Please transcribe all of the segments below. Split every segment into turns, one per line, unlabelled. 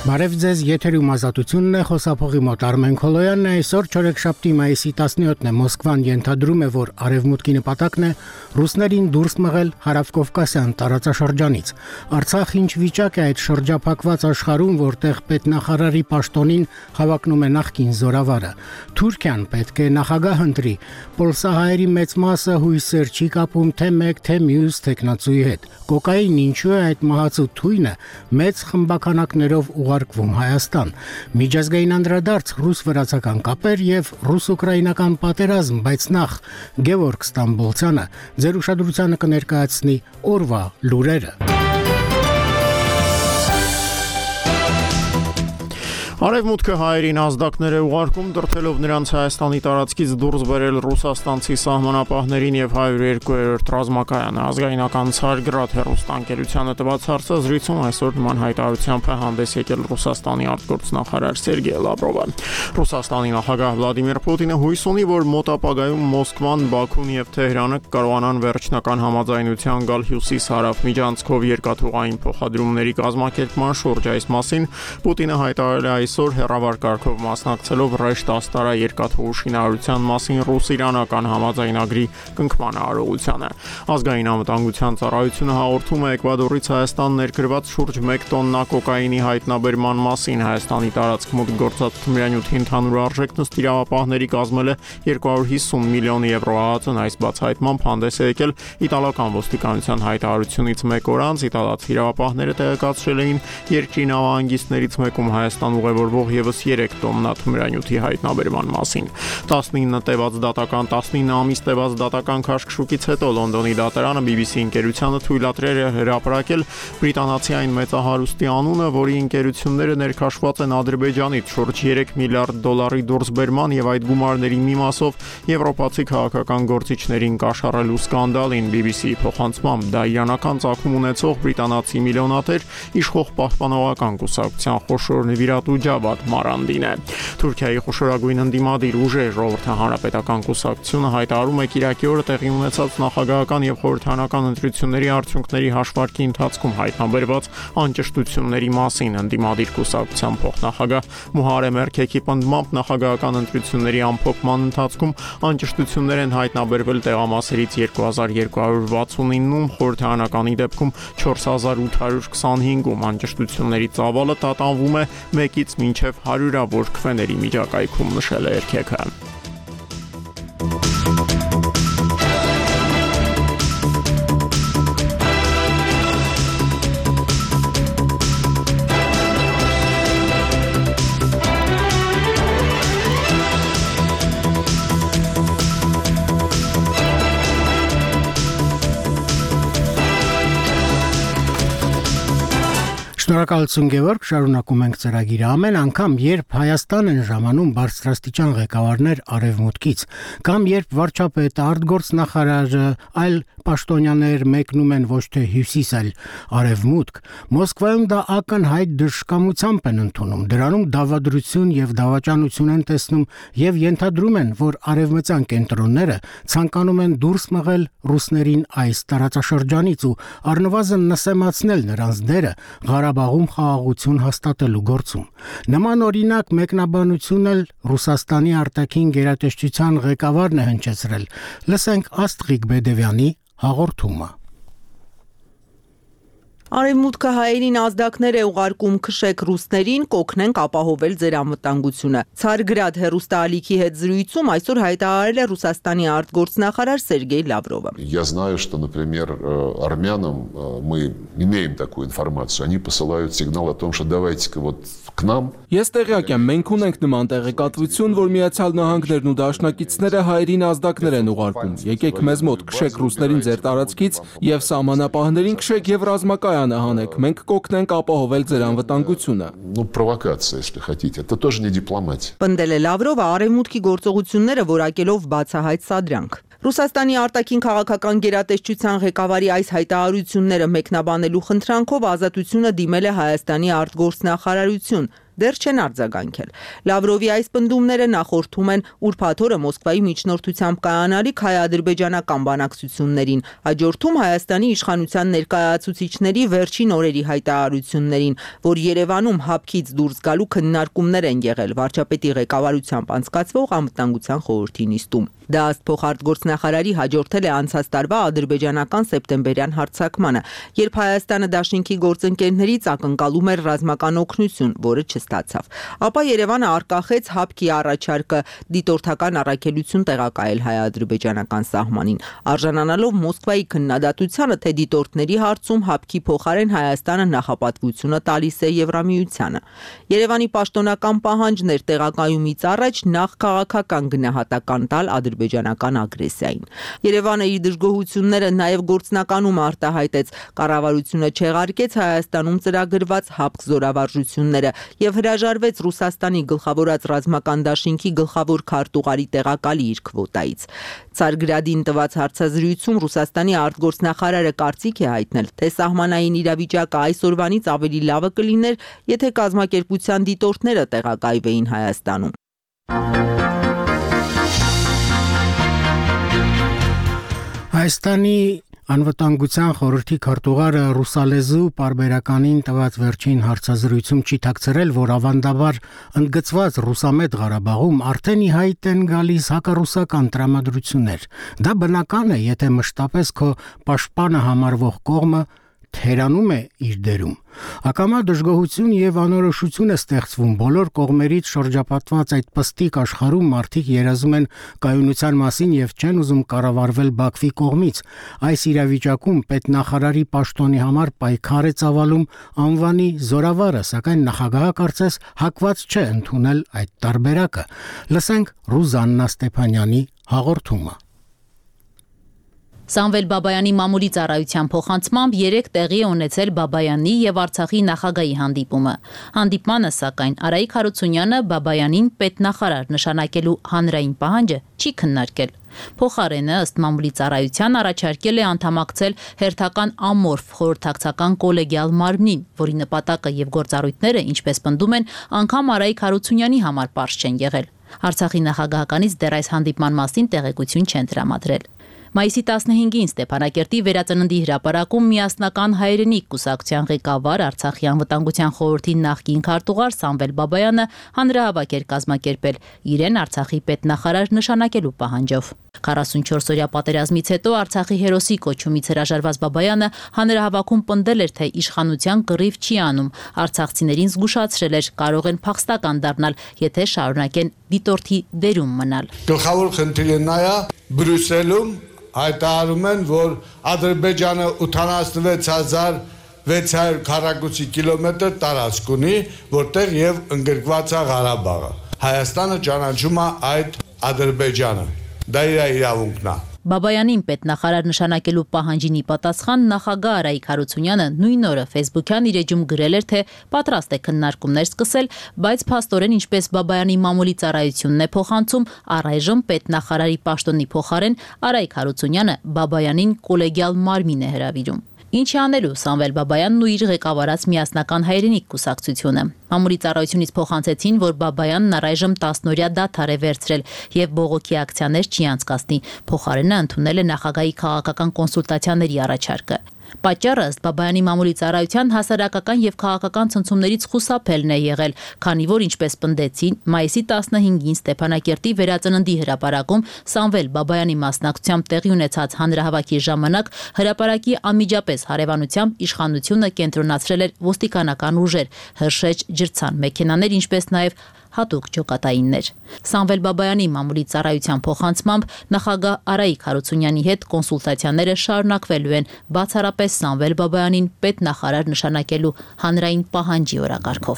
Բարև ձեզ, եթերում ազատությունն է, խոսափողի մոտ Արմեն Քոլոյանն է, այսօր չորեքշաբթի մայիսի 17-ն է, Մոսկվան ենթադրում է, որ արևմուտքի նպատակն է ռուսներին դուրս մղել հարավկովկասյան տարածաշրջանից։ Արցախ ինչ վիճակ է այդ շրջափակված աշխարհում, որտեղ պետնախարարի պաշտոնին հավակնում է նախկին զորավարը։ Թուրքիան պետք է նախագահ ընտրի, պոլսահայերի մեծ մասը հույսեր չի կապում թե մեկ, թե մյուս թեկնածուի հետ։ Կոկային ինչու է այդ մահացու թույնը մեծ խմբականակներով ուղարկվում Հայաստան։ Միջազգային անդրադարձ ռուս-վրացական կապեր եւ ռուս-ուկրաինական պատերազմ, բայց նախ Գևորգ Ստամբոլցյանը ձեր ուշադրությանը կներկայացնի օրվա լուրերը։ Արևմուտքը հայերին ազդակներ է ուղարկում, դրդելով նրանց Հայաստանի տարածքից դուրս բերել ռուսաստանցի սահմանապահներին եւ 102-րդ ռազմակայանը։ Ազգայնական Ցարգրադ հեռուստաընկերությանը տված հարցազրույցում այսօր նման հայտարարությամբ է հանդես եկել Ռուսաստանի արտգործնախարար Սերգեյ Լավրովը։ Ռուսաստանի նախագահ Վլադիմիր Պուտինը հույս ունի, որ մոտ ապագայում Մոսկվան, Բաքուն եւ Թեհրանը կարողանան վերջնական համաձայնության գալ հյուսիս-հարավ միջանցքով երկաթուղային փոխադրումների կազմակերպման շուրջ։ Այս մասին Պուտինը հայտարարել է այսօր հեռավար կարգով մասնակցելով Ռեշտ Աստարա երկաթուղու շինարարության մասին ռուս-իրանական համաձայնագրի կնքման արարողությանը։ Ազգային անվտանգության ծառայությունը հաղորդում է Էկվադորից Հայաստան ներկրված շուրջ 1 տոննա կոկայինի հայտնաբերման մասին։ Հայաստանի տարածք մոտ գործած թմրանյութի ընդհանուր արժեքն ըստ իրավապահների կազմել է 250 միլիոն եվրո։ ԱԱԾ-ն այս բացահայտմամբ հանդես է եկել իտալական ոստիկանության հայտարարությունից մեկ օր անց։ Իտալացի իրավապահները տեղեկացրել էին երկրի նավահանգիստներից մեկում Հայաստան ուղևորվող եւս 3 տոննա թմրանյութի հայտնաբերման մասին։ 19 տևած դատական 19 ամիս տևած դատական քաշքշուկից հետո Լոնդոնի դատարանը BBC ընկերությանը թույլատրել է հրապարակել բրիտանացի այն մեծահարուստի անունը, որի ընկերությունները ներքաշված են Ադրբեջանից շուրջ 3 միլիարդ դոլարի դուրսբերման եւ այդ գումարների մի մասով եվրոպացի քաղաքական գործիչներին կաշառելու սկանդալին։ BBC-ի փոխանցմամբ դա իրանական ծագում ունեցող բրիտանացի միլիոնատեր իշխող պահպանողական կուսակցության խոշոր նվիրատու Ջավադ Մարանդին է։ Թուրքիայի խոշորագույն ընդդիմադիր ուժեր Ժողովրդի հանրապետական կուսակցությունը հայտարարում է Կիրակի օրը տեղի ունեցած նախագահական եւ խորհրդարանական ընտրությունների արդյունքների հաշվարկի ընթացքում հայտնաբերված անճշտությունների մասին։ Ընդդիմադիր կուսակցության փոխնախագահ Մուհարեմ Էրքեքի պնդմամբ նախագահական ընտրությունների ամփոփման ընթացքում անճշտություններ են հայտնաբերվել տեղամասերից 2269-ում, խորհրդարանականի դեպքում 4825-ում։ Անճշտությունների ծավալը տատանվում է 1-ից մինչև 100-ավոր քվեների միջակայքում, նշել է Էրքեքը։ Շնորհակալություն Գևորգ, շարունակում ենք ծրագիրը։ Ամեն անգամ, երբ Հայաստան են ժամանում բարձրաստիճան ղեկավարներ արևմուտքից, կամ երբ վարչապետը, արտգործնախարարը, այլ պաշտոնյաներ մեկնում են ոչ թե հյուսիս, այլ արևմուտք, Մոսկվայում դա ակնհայտ դժկամությամբ են ընդունում, դրանում դավադրություն եւ դավաճանություն են տեսնում եւ ենթադրում են, որ արևմտյան կենտրոնները ցանկանում են դուրս մղել ռուսներին այս տարածաշրջանից ու առնվազն նսեմացնել նրանց դերը Ղարաբաղում խաղաղություն հաստատելու գործում։ Նման օրինակ մեկնաբանություն էլ Ռուսաստանի արտաքին գերատեսչության ղեկավարն է հնչեցրել։ Լսենք Աստղիկ Բեդևյանի հաղորդումը։
Արևմուտքը հայերին ազդակներ է ուղարկում, քշեք ռուսներին, կօգնենք ապահովել ձեր անվտանգությունը։ Ցարգրադ հեռուստաալիքի հետ զրույցում այսօր հայտարարել է Ռուսաստանի արտգործնախարար Սերգեյ Լավրովը։
Я знаю, что, например, армянам мы имеем такую информацию. Они посылают сигнал о том, что давайте-ка вот к нам.
Ես տեղյակ եմ, մենք ունենք նման տեղեկատվություն, որ Միացյալ Նահանգներն ու դաշնակիցները հայերին ազդակներ են ուղարկում։ Եկեք մեզ մոտ, քշեք ռուսներին ձեր տարածքից եւ սահմանապահներին քշեք եւ ռազմակայանը հանեք։ Մենք կօգնենք ապահովել ձեր անվտանգությունը։
Ну, провокация, если хотите. Это тоже не дипломатия.
Պնդել է Լավրովը արևմուտքի գործողությունները որակելով բացահայտ սադրանք։ Ռուսաստանի արտաքին քաղաքական գերատեսչության ղեկավարի այս հայտարարությունները մեկնաբանելու խնդրանքով Ազատությունը դիմել է Հայաստանի արտգործնախարարություն։ դեռ չեն արձագանքել։ Լավրովի այս պնդումները նախորդում են ուրբաթ օրը Մոսկվայի միջնորդությամբ կայանալիք հայ-ադրբեջանական բանակցություններին, հաջորդում Հայաստանի իշխանության ներկայացուցիչների վերջին օրերի հայտարարություններին, որ Երևանում հապկից դուրս գալու քննարկումներ են եղել վարչապետի ղեկավարությամբ անցկացվող անվտանգության խորհրդի նիստում։ Դա ըստ փոխարտգործնախարարի հաջորդել է անցած տարվա ադրբեջանական սեպտեմբերյան հարձակմանը, երբ Հայաստանը դաշինքի գործընկերներից ակնկալում էր ռազմական օգնություն, որը չստացավ։ Ապա Երևանը արկախեց հապկի առաջարկը դիտորդական առաքելություն տեղակայել հայ-ադրբեջանական սահմանին, արժանանալով Մոսկվայի քննադատությանը, թե դիտորդների հարցում հապկի փոխարեն Հայաստանը նախապատվությունը տալիս է Եվրամիությանը։ Երևանի պաշտոնական պահանջներ տեղակայումից առաջ նախ քաղաքական գնահատական տալ ադրբեջանական ագրեսիային։ Երևանը իր դժգոհությունները նաև գործնականում արտահայտեց, կառավարությունը չեղարկեց Հայաստանում ծրագրված հապկ զորավարժությունները եւ հրաժարվեց Ռուսաստանի գլխավորած ռազմական դաշինքի գլխավոր քարտուղարի տեղակալի իր քվոտայից։ Ցարգրադին տված հարցազրույցում Ռուսաստանի արտգործնախարարը կարծիք է հայտնել, թե սահմանային իրավիճակը այսօրվանից ավելի լավը կլիներ, եթե կազմակերպության դիտորդները տեղակայվեին Հայաստանում։
Հայաստանի անվտանգության խորհրդի քարտուղարը ռուսալեզու պարբերականին տված վերջին հարցազրույցում չի թաքցրել, որ ավանդաբար ընդգծված ռուսամետ Ղարաբաղում արդեն ի հայտ են գալիս հակառուսական տրամադրություններ։ Դա բնական է, եթե մշտապես քո պաշտպանը համարվող կողմը թերանում է իր դերում։ Ակամա դժգոհություն եւ անորոշություն է ստեղծվում բոլոր կողմերից շրջապատված այդ պստիկ աշխարհում մարդիկ երազում են կայունության մասին եւ չեն ուզում կառավարվել Բաքվի կողմից։ Այս իրավիճակում պետնախարարի պաշտոնի համար պայքար է ծավալում անվանի զորավարը, սակայն նախագահը կարծես հակված չէ ընդունել այդ տարբերակը։ Լսենք Ռուզաննա Ստեփանյանի հաղորդումը։
Սամվել Բաբայանի մամուլի ծառայության փոխանցմամբ 3 տեղի է ունեցել Բաբայանի եւ Արցախի նախագահի հանդիպումը։ Հանդիպմանը, սակայն, Արայիկ Հարությունյանը Բաբայանին պետնախարար նշանակելու հանրային պահանջը չի քննարկել։ Փոխարենը, ըստ մամուլի ծառայության, առաջարկել է անդամակցել հերթական ամորֆ խորհրդակցական կոլեգիալ մարմնին, որի նպատակը եւ գործառույթները, ինչպես պնդում են, անգամ Արայիկ Հարությունյանի համար պարզ չեն եղել։ Արցախի նախագահականից դեռ այս հանդիպման մասին տեղեկություն չեն տրամադրել։ Մայիսի 15-ին Ստեփանակերտի Վերածննդի հրապարակում միասնական հայրենիք կուսակցության ղեկավար Արցախի անվտանգության խորհրդի նախկին քարտուղար Սամվել Բաբայանը հանրահավաք էր կազմակերպել իրեն Արցախի պետնախարար նշանակելու պահանջով։ 44-օրյա պատերազմից հետո Արցախի հերոսի կոչումից հրաժարված Բաբայանը հանրահավաքում պնդել էր, թե իշխանության կռիվ չի անում, արցախցիներին զգուշացրել էր, կարող են փախստական դառնալ, եթե շարունակեն դիտորդի դերում մնալ։
Գլխավոր խնդիրը նա է Բրյուսելում հայտարարում են, որ Ադրբեջանը 86600 քառակուսի կիլոմետր տարածք ունի, որտեղ եւ ընդգրկված է Ղարաբաղը։ Հայաստանը ճանաչում է այդ Ադրբեջանը։ Դա իր իրավունքն է։
Բաբայանին պետնախարար նշանակելու պահանջին ի պատասխան նախագահ Արայիկ Հարությունյանը նույն օրը Facebook-յան իր էջում գրել էր, թե պատրաստ է քննարկումներ սկսել, բայց փաստորեն ինչպես Բաբայանի մամուլի ծառայությունն է փոխանցում, առայժմ պետնախարարի պաշտոնի փոխարեն Արայիկ Հարությունյանը Բաբայանին կոլեգիալ մարմին է հրավիրում։ Ինչ է անելու Սամվել Բաբայանն ու իր ղեկավարած միասնական հայրենիք կուսակցությունը։ Մամուլի ծառայությունից փոխանցեցին, որ Բաբայանն առայժմ 10-օրյա դադար է վերցրել եւ բողոքի ակցիաներ չի անցկացնի։ Փոխարենը ընդունել է նախագահի քաղաքական կոնսուլտացիաների առաջարկը։ Պատճառը ըստ Բաբայանի մամուլի ծառայության հասարակական եւ քաղաքական ցնցումներից խուսափելն է եղել, քանի որ ինչպես պնդեցին, մայիսի 15-ին Ստեփանակերտի Վերածննդի հրապարակում Սամվել Բաբայանի մասնակցությամբ տեղի ունեցած հանրահավաքի ժամանակ հրապարակի անմիջապես հարևանությամբ իշխանությունը կենտրոնացրել էր ոստիկանական ուժեր, հրշեջ ջրցան մեքենաներ, ինչպես նաեւ հատուկ ջոկատայիններ։ Սամվել Բաբայանի մամուլի ծառայության փոխանցմամբ նախագահ Արայիկ Հարությունյանի հետ կոնսուլտացիաները շարունակվելու են բացառապես Սամվել Բաբայանին պետնախարար նշանակելու հանրային պահանջի օրակարգով։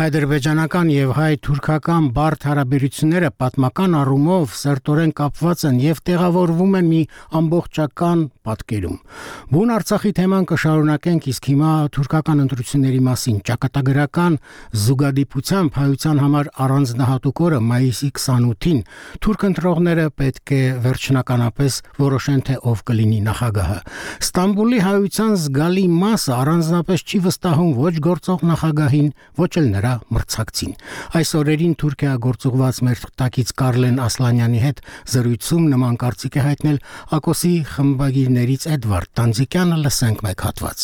Հայ-ադրբեջանական եւ հայ-թուրքական բարդ հարաբերությունները պատմական առումով սերտորեն կապված են եւ տեղավորվում են մի ամբողջական պատկերում։ Բուն Արցախի թեման կշարունակենք, իսկ հիմա թուրքական ընտրությունների մասին ճակատագրական զուգադիպությամբ հայության համար առանձնահատուկ օրը մայիսի 28-ին թուրք ընտրողները պետք է վերջնականապես որոշեն, թե ով կլինի նախագահը։ Ստամբուլի հայության զգալի մասը առանձնապես չի վստահում ոչ գործող նախագահին, ոչ էլ նրա մրցակցին։ Այս օրերին Թուրքիա գործուղված մեր թղթակից Կարլեն Ասլանյանի հետ զրույցում նման կարծիք է հայտնել ԱԿՕՍ-ի խմբագիրներից Էդվարդ Տանձիկյանը, լսենք մեկ հատված։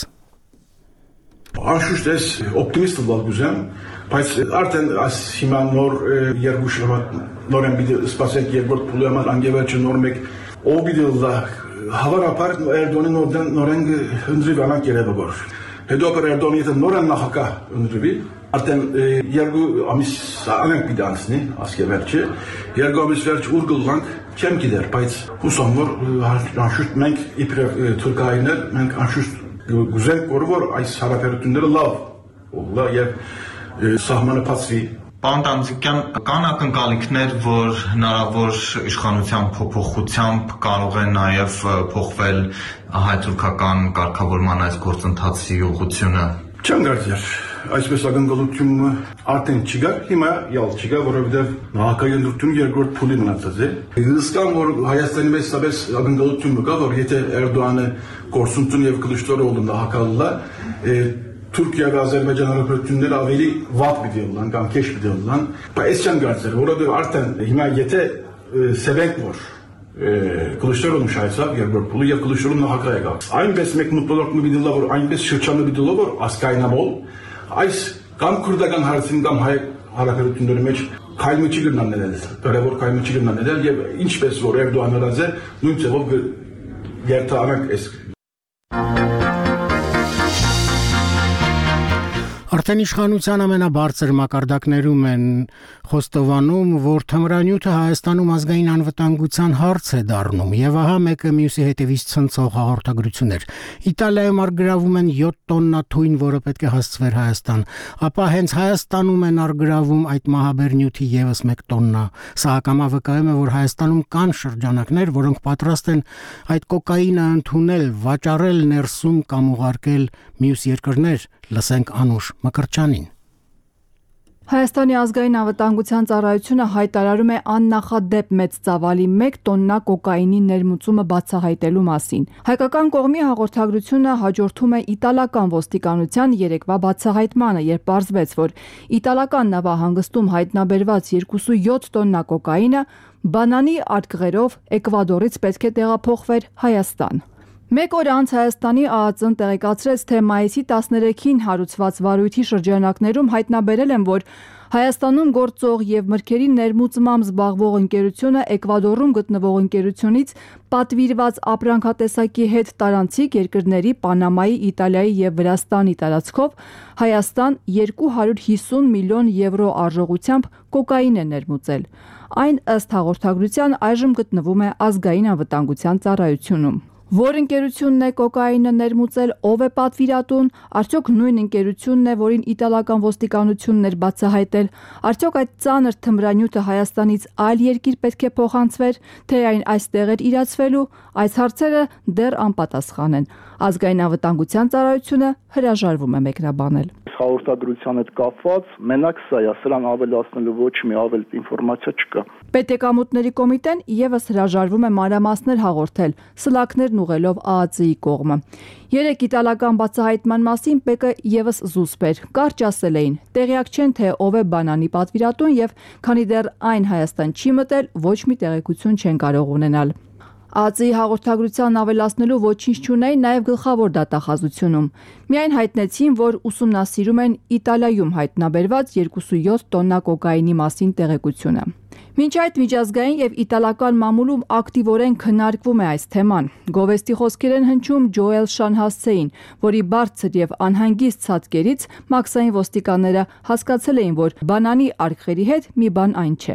Անշուշտ ես օպտիմիստ ով գուզեմ, բայց արդեն այս հիմա նոր երկու շաբաթ նոր են պիտի սպասենք երկրորդ փուլի համար անգևերջը նոր մեկ ով պիտի լա հավանաբար Էրդողանի նորեն ընդրի վանակ երևոր։ Հետո Էրդողանի եթե նորեն նախագահ ընդրվի, արդեն երկու ամիս անենք պիտի անցնի ասկևերջը, երկու ամիս վերջ ուր գլանք չեմ գիտեր, բայց հուսամ որ անշուշտ մենք իբրև թուրքայիններ մենք անշուշտ գուզենք որ այս հարաբերությունները լավ եւ սահմանը բացվի։
Պարոն Տանձիկյան, կան ակնկալիքներ, որ հնարավոր իշխանության փոփոխությամբ կարող է նաև փոխվել հայ-թուրքական կարգավորման այս գործընթացի ուղղությունը։
Չեմ կարծեր, այսպես ակնկալությունը արդեն չկա, հիմա յալ չկա, որովհետև նախագահի ընտրությունը երկրորդ փուլի մնացած է։ Հսկան որ Հայաստանի մեջ սաբես ակնկալություն կա, որ եթե Էրդողանը գործունեություն եւ Կլիշտորովը նախագահը Թուրքիա եւ Ադրբեջան հարաբերությունները ավելի վատ պիտի լինեն, կամ քեշ պիտի լինեն, բայց չեմ կարծել, որովհետեւ արդեն հիմա եթե սեվենք որ Կլիշտորովը շայցավ երկրորդ փուլի եւ Կլիշտորովը նախագահ եկավ։ Այնպես մեկ մտորակ մի դիլա որ այնպես շրջանը պիտի լավ որ ասկայնամոլ այս կամ քուրդական հարցին կամ հայ հարաբերությունների մեջ քայլը չի գտնանել, դեռևս քայլը չի գտնանել եւ ինչպես որ Էրդողանը ռազե նույն ձևով երթանակ էս
Արդեն իշխանության ամենաբարձր մակարդակներում են խոստովանում, որ թմրանյութը Հայաստանում ազգային անվտանգության հարց է դառնում, եւ ահա մեկը մյուսի հետևից ցնցող հաղորդագրություններ։ Իտալիայում արգրավում են 7 տոննա թույն, որը պետք է հասցվեր Հայաստան, ապա հենց Հայաստանում են արգրավում այդ մահաբեր նյութի եւս 1 տոննա։ Սա ակամա վկայում է, որ Հայաստանում կան շրջանակներ, որոնք պատրաստ են այդ կոկաինը ընդունել, վաճառել ներսում կամ ուղարկել մյուս երկրներ։ Լսենք Անուշ Մկրտչյանին։
Հայաստանի ազգային անվտանգության ծառայությունը հայտարարում է աննախադեպ մեծ ծավալի 1 տոննա կոկաինի ներմուծումը բացահայտելու մասին։ Հայկական կողմի հաղորդագրությունը հաջորդում է իտալական ոստիկանության երեկվա բացահայտմանը, երբ պարզվեց, որ իտալական նավահանգստում հայտնաբերված 27 տոննա կոկաինը բանանի արկղերով Էկվադորից պետք է տեղափոխվեր Հայաստան։ Մեկ օր անց Հայաստանի ԱԱԾ-ն տեղեկացրեց, թե մայիսի 13-ին հարուցված վարույթի շրջանակներում հայտնաբերել են, որ Հայաստանում գործող եւ մրգերի ներմուծմամբ զբաղվող ընկերությունը Էկվադորում գտնվող ընկերությունից պատվիրված ապրանքատեսակի հետ տարանցիկ երկրների Պանամայի, Իտալիայի եւ Վրաստանի տարածքով Հայաստան 250 միլիոն եվրո արժողությամբ կոկաին է ներմուծել։ Այն ըստ հաղորդագրության այժմ գտնվում է ազգային անվտանգության ծառայությունում։ Որ ընկերությունն է կոկաինը ներմուծել, ով է պատվիրատուն, արդյոք նույն ընկերությունն է, որին իտալական ոստիկանությունն էր բացահայտել, արդյոք այդ ծանր թմրանյութը Հայաստանից այլ երկիր պետք է փոխանցվեր, թե այն այստեղ էր իրացվելու, այս հարցերը դեռ անպատասխան են։ Ազգային անվտանգության ծառայությունը հրաժարվում է մեկնաբանել։
Հաղորդագրության հետ կապված մենակ սա է, սրան ավելացնելու ոչ մի ավել ինֆորմացիա չկա։
Պետեկամուտների կոմիտեն եւս հրաժարվում է մանրամասներ հաղորդել, սլաքներն ուղղելով ԱԱԾ-ի կողմը։ Երեք իտալական բացահայտման մասին ՊԿ եւս զուսպ էր։ Կարճ ասել էին, տեղյակ չեն, թե ով է բանանի պատվիրատուն եւ քանի դեռ այն Հայաստան չի մտել, ոչ մի տեղեկություն չեն կարող ունենալ։ ԱԱԾ-ի հաղորդագրության ավելացնելու ոչինչ չունեին նաև գլխավոր դատախազությունում։ Միայն հայտնեցին, որ ուսումնասիրում են Իտալիայում հայտնաբերված 27 տոննա կոկաինի մասին տեղեկությունը։ Մինչ այդ միջազգային եւ իտալական մամուլում ակտիվորեն քննարկվում է այս թեման։ Գովեստի խոսքեր են հնչում Ջոել Շանհասեին, որի բարձր եւ անհանգիստ ցածկերից մաքսային ոստիկանները հասկացել էին, որ բանանի արկղերի հետ մի բան այն չէ։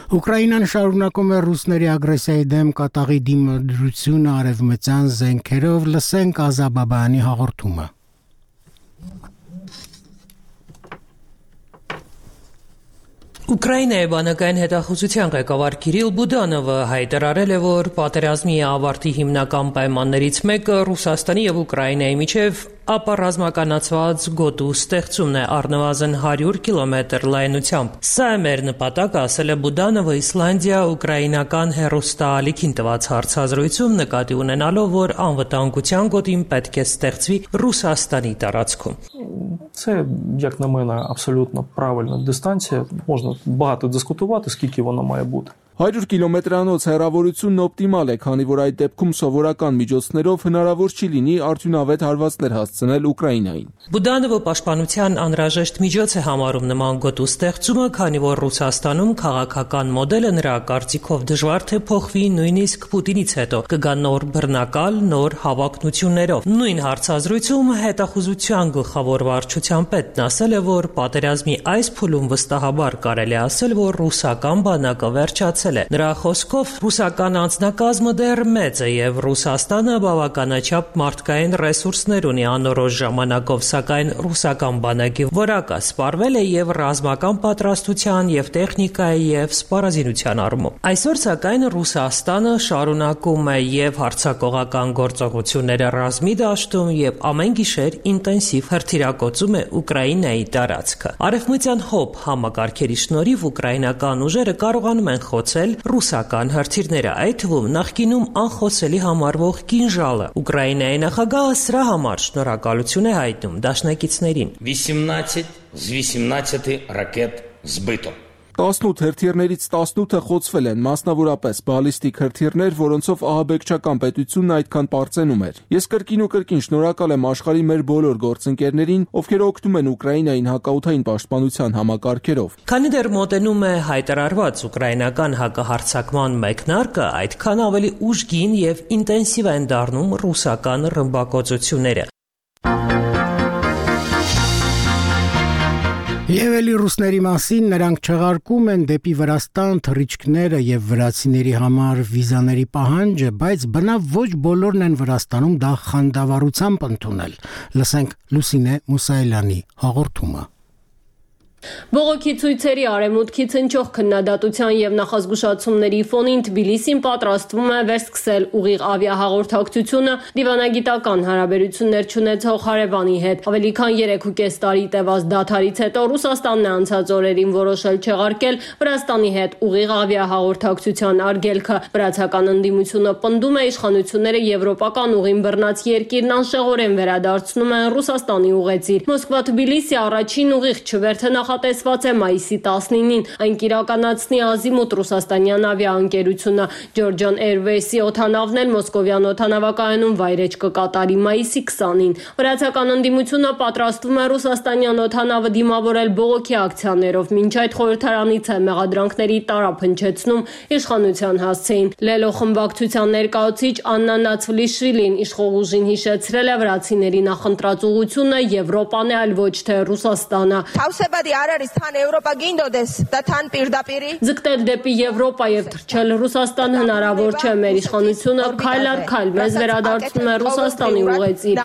Ուկրաինան շարունակում է ռուսների ագրեսիայի դեմ կատաղի դիմադրությունը արևմտյան զենքերով, լսենք Ազաբաբայանի հաղորդումը։
Ուկրաինայի բանակային հետախուզության ղեկավար Կիրիլ Բուդանովը հայտարարել է, որ պատերազմի ավարտի հիմնական պայմաններից մեկը Ռուսաստանի եւ Ուկրաինայի միջև ապառազմականացված գոտու ստեղծումն է առնվազն 100 կիլոմետր լայնությամբ։ Սա է մեր նպատակը, ասել է Բուդանովը իսլանդիա-ուկրաինական հեռուստաալիքին տված հարցազրույցում, նկատի ունենալով, որ անվտանգության գոտին պետք է ստեղծվի Ռուսաստանի տարածքում։
Це, як на мене, абсолютно правильна дистанція. Можна багато дискутувати, скільки вона має бути.
100 կիլոմետրանոց հեռավորությունն օպտիմալ է, քանի որ այդ դեպքում սովորական միջոցներով հնարավոր չի լինի արդյունավետ հարվածներ հասցնել Ուկրաինային։
Բուդանովը պաշտպանության անհրաժեշտ միջոց է համարում նման գոտու ստեղծումը, քանի որ Ռուսաստանում քաղաքական մոդելը նրա կարծիքով դժվար թե փոխվի նույնիսկ Պուտինից հետո կգա նոր բռնակալ, նոր հավակնություններով։ Նույն հարցազրույցում հետախուզության գլխավոր վարչության պետն ասել է, որ պատերազմի այս փուլում վստահաբար կարելի ասել, որ ռուսական բանակը վերջացել է։ Նրա խոսքով ռուսական անձնակազմը դեռ մեծ է եւ Ռուսաստանը բավականաչափ մարդկային ռեսուրսներ ունի անորոշ ժամանակով, սակայն ռուսական բանակի որակը սպառվել է եւ ռազմական պատրաստության եւ տեխնիկայի եւ սպառազինության առումով։ Այսօր սակայն Ռուսաստանը շարունակում է եւ հարձակողական գործողությունները ռազմի դաշտում եւ ամեն գիշեր ինտենսիվ հրթիռակոծում է Ուկրաինայի տարածքը։ Արևմտյան հոբ համակարգերի շնորհիվ ուկրաինական ուժերը կարողանում են խոցել ռուսական հրթիռները, այդ թվում նախկինում անխոսելի համարվող կինժալը։ Ուկրաինայի նախագահը սրա համար շնորհակալություն է հայտնում դաշնակիցներին։
18 з 18 ракет збито.
18 հրթիռներից 18-ը խոցվել են, մասնավորապես բալիստիկ հրթիռներ, որոնցով ահաբեկչական պետությունն այդքան պարծենում էր։ Ես կրկին ու կրկին շնորհակալ եմ աշխարհի մեր բոլոր գործընկերներին, ովքեր օգնում են Ուկրաինային հակաօդային պաշտպանության համակարգերով։
Քանի դեռ մոտենում է հայտարարված ուկրաինական հակահարձակման մեկնարկը, այդքան ավելի ուժգին եւ ինտենսիվ են դառնում ռուսական ռմբակոծությունները։
Եվ էլի ռուսների մասին նրանք չեղարկում են դեպի Վրաստան թռիչքները եւ վրացիների համար վիզաների պահանջը, բայց բնավ ոչ բոլորն են Վրաստանում դա խանդավառությամբ ընդունել։ Լսենք Լուսինե Մուսայելյանի հաղորդումը։
Բողոքի ցույցերի արևմուտքից հնչող քննադատության եւ նախազգուշացումների ֆոնին Թբիլիսին պատրաստվում է վերսկսել ուղիղ ավիահաղորդակցությունը դիվանագիտական հարաբերություններ չունեցող հարևանի հետ։ Ավելի քան 3.5 տարի տևած դադարից հետո Ռուսաստանն է անցած օրերին որոշել չեղարկել Վրաստանի հետ ուղիղ ավիահաղորդակցության արգելքը։ Վրացական ընդդիմությունը պնդում է իշխանությունները եվրոպական ուղին բռնած երկիրն անշեղորեն վերադարձնում են Ռուսաստանի ուղեծիր։ Մոսկվա-Թբիլիսի առաջին ուղիղ չվերթը նախատեսված է մայիսի 19-ին, այն կիրականացնի Ազիմուտ ռուսաստանյան ավիաընկերությունը։ Georgian Airways-ի օդանավն էլ Մոսկովյան օդանավակայանում վայրեջ կկատարի մայիսի 20-ին։ Վրացական ընդդիմությունը պատրաստվում է ռուսաստանյան օդանավը դիմավորել բողոքի ակցիաներով, մինչ այդ խորհրդարանից է մեղադրանքների տարափ հնչեցնում իշխանության հասցեին։ Լելո խմբակցության ներկայացուցիչ Աննա Նացվլիշվիլին իշխող ուժին հիշեցրել է վրացիների նախընտրած ուղղությունը Եվրոպան է, այլ ոչ թե Ռուսաստանը։ Ձգտել դեպի Եվրոպա եւ թռչել Ռուսաստան հնարավոր չէ, մեր իշխանությունը քայլ առ քայլ մեզ վերադարձնում է Ռուսաստանի ուղեծիր։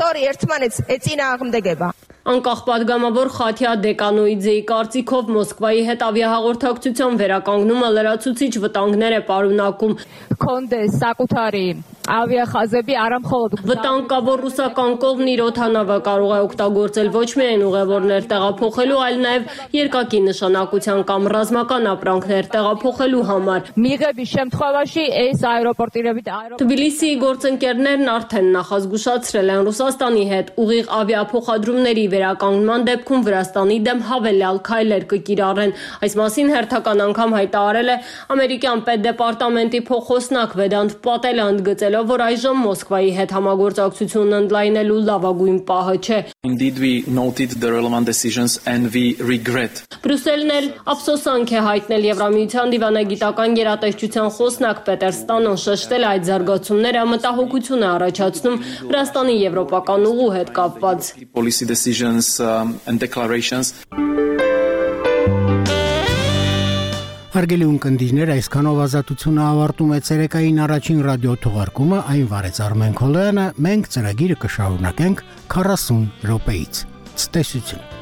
Անկախ պատգամավոր Խաթիա Դեկանոիձեի կարծիքով Մոսկվայի հետ ավիահաղորդակցության վերականգնումը լրացուցիչ վտանգներ է պարունակում։ Վտանգ կա, որ ռուսական կողմն իր օդանավը կարող է օգտագործել ոչ միայն ուղևորներ տեղափոխելու, այլ նաև երկակի նշանակության կամ ռազմական ապրանքներ տեղափոխելու համար։ Թբիլիսիի գործընկերներն արդեն նախազգուշացրել են Ռուսաստանի հետ ուղիղ ավիափոխադրումների վերականգնման դեպքում Վրաստանի դեմ հավելյալ քայլեր կկիրառեն։ Այս մասին հերթական անգամ հայտարարել է ամերիկյան պետդեպարտամենտի փոխոսնակ Վեդանտ Պատելը, ընդգծելով, որ այժմ Մոսկվայի հետ համագործակցությունն ընդլայնելու լավագույն պահը չէ։ Բրյուսելն էլ ափսոսանք է հայտնել Եվրամիության դիվանագիտական գերատեսչության խոսնակ Պետեր Ստանոն շեշտել այդ զարգացումները մտահոգություն է առաջացնում Վրաստանի եվրոպական ուղու հետ կապված։
Հարգելի ունկնդիրներ, այսքանով ազատությունը ավարտում է ցերեկային առաջին ռադիո թողարկումը, այն վարեց Արմեն Քոլոյանը, մենք ծրագիրը կշարունակենք 40 րոպեից։ Ցտեսություն։